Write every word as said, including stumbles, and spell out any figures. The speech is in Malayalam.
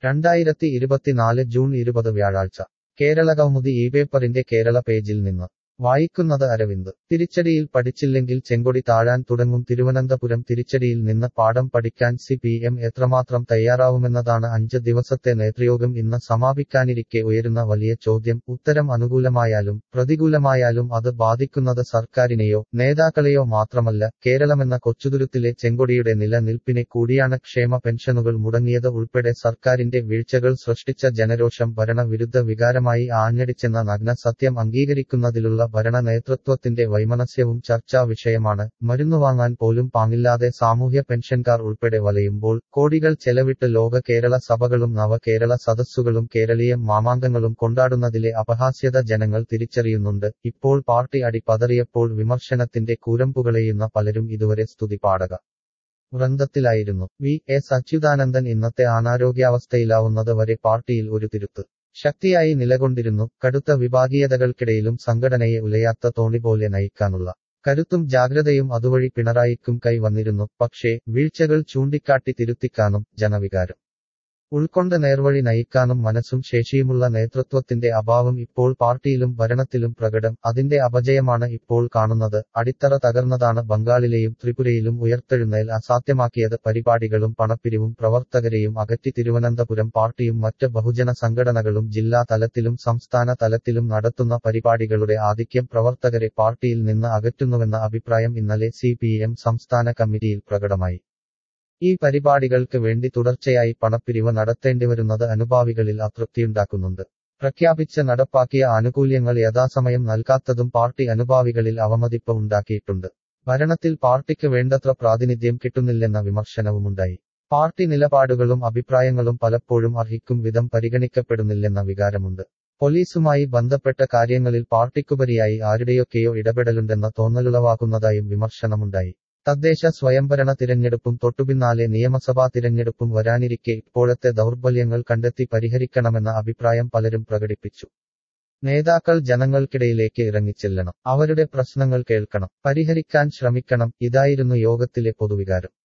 രണ്ടായിരത്തി ഇരുപത്തിനാല് ജൂൺ ഇരുപത് വ്യാഴാഴ്ച കേരളകൗമുദി ഈ പേപ്പറിന്റെ കേരള പേജിൽ നിന്ന് വായിക്കുന്നത് അരവിന്ദ്. തിരിച്ചടിയിൽ പഠിച്ചില്ലെങ്കിൽ ചെങ്കൊടി താഴാൻ തുടങ്ങും. തിരുവനന്തപുരം തിരിച്ചടിയിൽ നിന്ന് പാഠം പഠിക്കാൻ സി പി എം എത്രമാത്രം തയ്യാറാവുമെന്നതാണ് അഞ്ച് ദിവസത്തെ നേതൃയോഗം ഇന്ന് സമാപിക്കാനിരിക്കെ ഉയരുന്ന വലിയ ചോദ്യം. ഉത്തരം അനുകൂലമായാലും പ്രതികൂലമായാലും അത് ബാധിക്കുന്നത് സർക്കാരിനെയോ നേതാക്കളെയോ മാത്രമല്ല, കേരളമെന്ന കൊച്ചുതുരുത്തിലെ ചെങ്കൊടിയുടെ നിലനിൽപ്പിനെ കൂടിയാണ്. ക്ഷേമ പെൻഷനുകൾ മുടങ്ങിയത് ഉൾപ്പെടെ സർക്കാരിന്റെ വീഴ്ചകൾ സൃഷ്ടിച്ച ജനരോഷം ഭരണവിരുദ്ധ വികാരമായി ആഞ്ഞടിച്ചെന്ന നഗ്ന സത്യം അംഗീകരിക്കുന്നതിലുള്ള ഭരണ നേതൃത്വത്തിന്റെ വൈമനസ്യവും ചർച്ചാ വിഷയമാണ്. മരുന്നുവാങ്ങാൻ പോലും പാങ്ങില്ലാതെ സാമൂഹ്യ പെൻഷൻകാർ ഉൾപ്പെടെ വലയുമ്പോൾ, കോടികൾ ചെലവിട്ട് ലോക കേരള സഭകളും നവ കേരള സദസ്സുകളും കേരളീയം മാമാങ്കങ്ങളും കൊണ്ടാടുന്നതിലെ അപഹാസ്യത ജനങ്ങൾ തിരിച്ചറിയുന്നുണ്ട്. ഇപ്പോൾ പാർട്ടി അടി പതറിയപ്പോൾ വിമർശനത്തിന്റെ കൂരമ്പുകളെയുന്ന പലരും ഇതുവരെ സ്തുതിപാഠക വൃന്ദത്തിലായിരുന്നു. വി എസ് അച്യുതാനന്ദൻ ഇന്നത്തെ അനാരോഗ്യാവസ്ഥയിലാവുന്നത് വരെ പാർട്ടിയിൽ ഒരു തിരുത്ത് ശക്തിയായി നിലകൊണ്ടിരുന്നു. കടുത്ത വിഭാഗീയതകൾക്കിടയിലും സംഘടനയെ ഉലയാത്ത തോണി പോലെ നയിക്കാനുള്ള കരുത്തും ജാഗ്രതയും അതുവഴി പിണറായിക്കും കൈ വന്നിരുന്നു. പക്ഷേ വീഴ്ചകൾ ചൂണ്ടിക്കാട്ടി തിരുത്തിക്കാനും ജനവികാരം ഉൾക്കൊണ്ട് നേർവഴി നയിക്കാനും മനസ്സും ശേഷിയുമുള്ള നേതൃത്വത്തിന്റെ അഭാവം ഇപ്പോൾ പാർട്ടിയിലും ഭരണത്തിലും പ്രകടം. അതിന്റെ അപജയമാണ് ഇപ്പോൾ കാണുന്നത്. അടിത്തറ തകർന്നതാണ് ബംഗാളിലെയും ത്രിപുരയിലും ഉയർത്തെഴുന്നേൽ അസാധ്യമാക്കിയത്. പരിപാടികളും പണപ്പിരിവും പ്രവർത്തകരെയും അകറ്റി തിരുവനന്തപുരം പാർട്ടിയും മറ്റ് ബഹുജന സംഘടനകളും ജില്ലാ തലത്തിലും സംസ്ഥാന തലത്തിലും നടത്തുന്ന പരിപാടികളുടെ ആധിക്യം പ്രവർത്തകരെ പാർട്ടിയിൽ നിന്ന് അകറ്റുന്നുവെന്ന അഭിപ്രായം ഇന്നലെ സി പി എം സംസ്ഥാന കമ്മിറ്റിയിൽ പ്രകടമായി. ഈ പരിപാടികൾക്ക് വേണ്ടി തുടർച്ചയായി പണപ്പിരിവ് നടത്തേണ്ടിവരുന്നത് അനുഭാവികളിൽ അതൃപ്തിയുണ്ടാക്കുന്നുണ്ട്. പ്രഖ്യാപിച്ച് നടപ്പാക്കിയ ആനുകൂല്യങ്ങൾ യഥാസമയം നൽകാത്തതും പാർട്ടി അനുഭാവികളിൽ അവമതിപ്പ് ഉണ്ടാക്കിയിട്ടുണ്ട്. ഭരണത്തിൽ പാർട്ടിക്ക് വേണ്ടത്ര പ്രാതിനിധ്യം കിട്ടുന്നില്ലെന്ന വിമർശനവുമുണ്ടായി. പാർട്ടി നിലപാടുകളും അഭിപ്രായങ്ങളും പലപ്പോഴും അർഹിക്കും വിധം പരിഗണിക്കപ്പെടുന്നില്ലെന്ന വികാരമുണ്ട്. പോലീസുമായി ബന്ധപ്പെട്ട കാര്യങ്ങളിൽ പാർട്ടിക്കുപരിയായി ആരുടെയൊക്കെയോ ഇടപെടലുണ്ടെന്ന തോന്നലുളവാക്കുന്നതായും വിമർശനമുണ്ടായി. തദ്ദേശ സ്വയംഭരണ തിരഞ്ഞെടുപ്പും തൊട്ടുപിന്നാലെ നിയമസഭാ തിരഞ്ഞെടുപ്പും വരാനിരിക്കെ ഇപ്പോഴത്തെ ദൗർബല്യങ്ങൾ കണ്ടെത്തി പരിഹരിക്കണമെന്ന അഭിപ്രായം പലരും പ്രകടിപ്പിച്ചു. നേതാക്കൾ ജനങ്ങൾക്കിടയിലേക്ക് ഇറങ്ങിച്ചെല്ലണം, അവരുടെ പ്രശ്നങ്ങൾ കേൾക്കണം, പരിഹരിക്കാൻ ശ്രമിക്കണം. ഇതായിരുന്നു യോഗത്തിലെ പൊതുവികാരം.